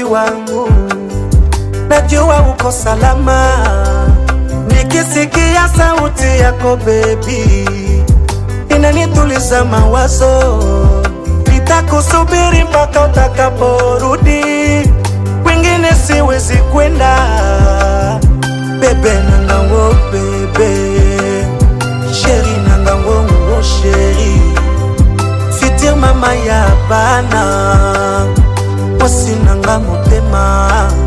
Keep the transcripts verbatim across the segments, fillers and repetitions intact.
wangu, najua uko salama. Nikisikia sauti yako baby, inanituliza mawazo. Nitakusubiri mpaka utakaporudi, kwingine siwezi kwenda. Bebe nanga wo bebe, sheri nanga wo wo sheri, fitir mama ya bana, wasi nanga motema.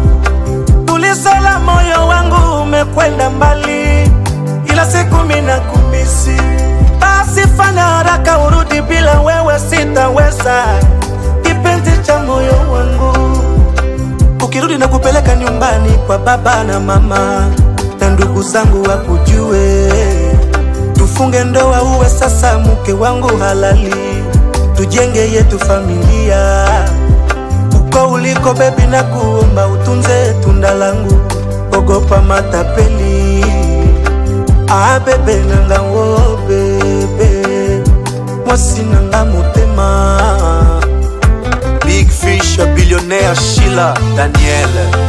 Tulisala moyo wangu umekwenda mbali, ila siku mina kumisi. Basi fanya haraka urudi, bila wewe sitaweza. Kipenzi cha moyo wangu, ukirudi na kupeleka nyumbani kwa baba na mama na ndugu zangu wakujue. Tufunge ndoa uwe sasa mke wangu halali, tujenge yetu familia. Uko uliko baby na kuomba utunze tunda langu, ogopa matapeli. Ah bebe nanga wo bebe, mwasi nanga motema. Big Fish, billionnaire Sheila Daniel,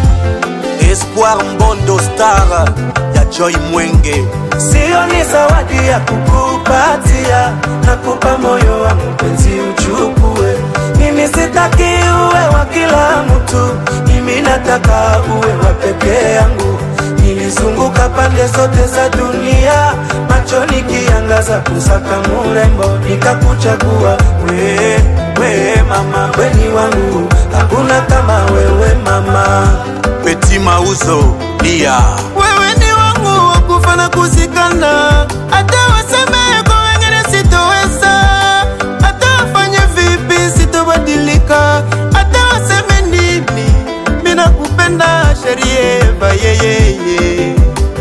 Espoir Mbondo Star ya Joy Mwenge. Sio ni zawadi ya kukupatia, nakupa moyo wa mpenzi uchukue. Mimi sitaki uwe wa kila mtu, mimi nataka uwe wa peke yangu. Nilizunguka pande zote za dunia, macho nikiangaza kusaka murembo, nikakuchagua we, we mama, weni wangu, hakuna kama wewe mama. Petit Mauzo, Lia, wewe ni wangu wakufa na kusikana. Hata waseme kwa wengine sitoweza, hata wafanye vipi sitobadilika. Hata waseme nini, mina kupenda Sherieva yeyeye.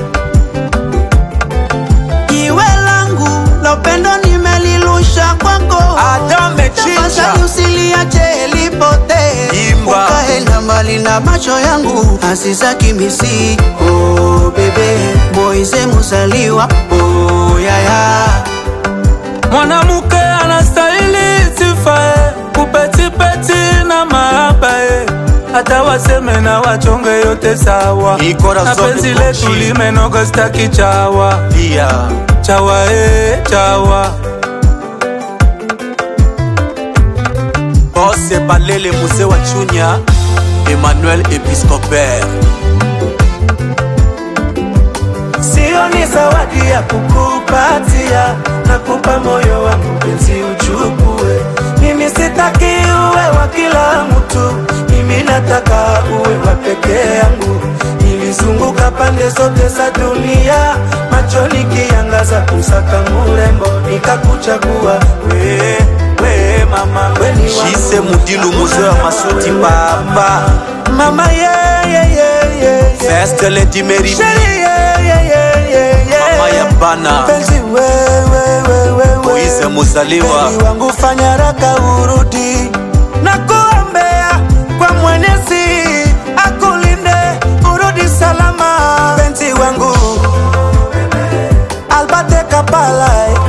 Jiwe langu la upendo nimelilusha kwako, Adame Chicha, tafadhali usiliache lipote. Ukaenda mbali na macho yangu, Aziza Kimisi. Oh bebe, Moise Musaliwa. Oh yaya, mwanamuke anastahili sifa, kupeti peti na maabae. Hata waseme na wachonge yote sawa, na penzi letu limenoga staki chawa. Lia, chawa eh, chawa. Bosse Balele Muse wa Chunya, Emmanuel Episcopère. Sio ni zawadi ya kukupatia, nakupa moyo wa mpenzi uchukue. Mimi sitaki uwe wa kila mtu, mimi nataka uwe wa peke yangu. Nilizunguka pande zote za dunia, macho nikiangaza kusaka murembo, nikakuchagua we, we mama, weni wangu. Jise Mudilu Muse wa Masuti Papa, Mama yeah yeah yeah yeah, First Lady Mary, Sheri yeah yeah yeah yeah yeah, Mama ya Bana, penzi we we we we we, Moise Musaliwa. penzi wangu fanya haraka urudi, na kuombea kwa Mwenyezi akulinde urudi salama. Penzi wangu Albate Kapala,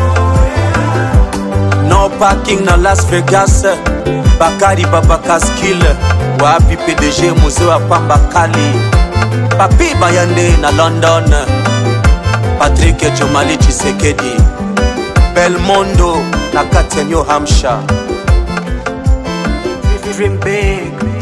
No parking na Las Vegas, Bakari Babakaskil, wapi P D G Muse wa Pamba Kali, Papi Bayande na London, Patrick Jomali Chisekedi, Belmondo na kati ya New Hampshire. dream big.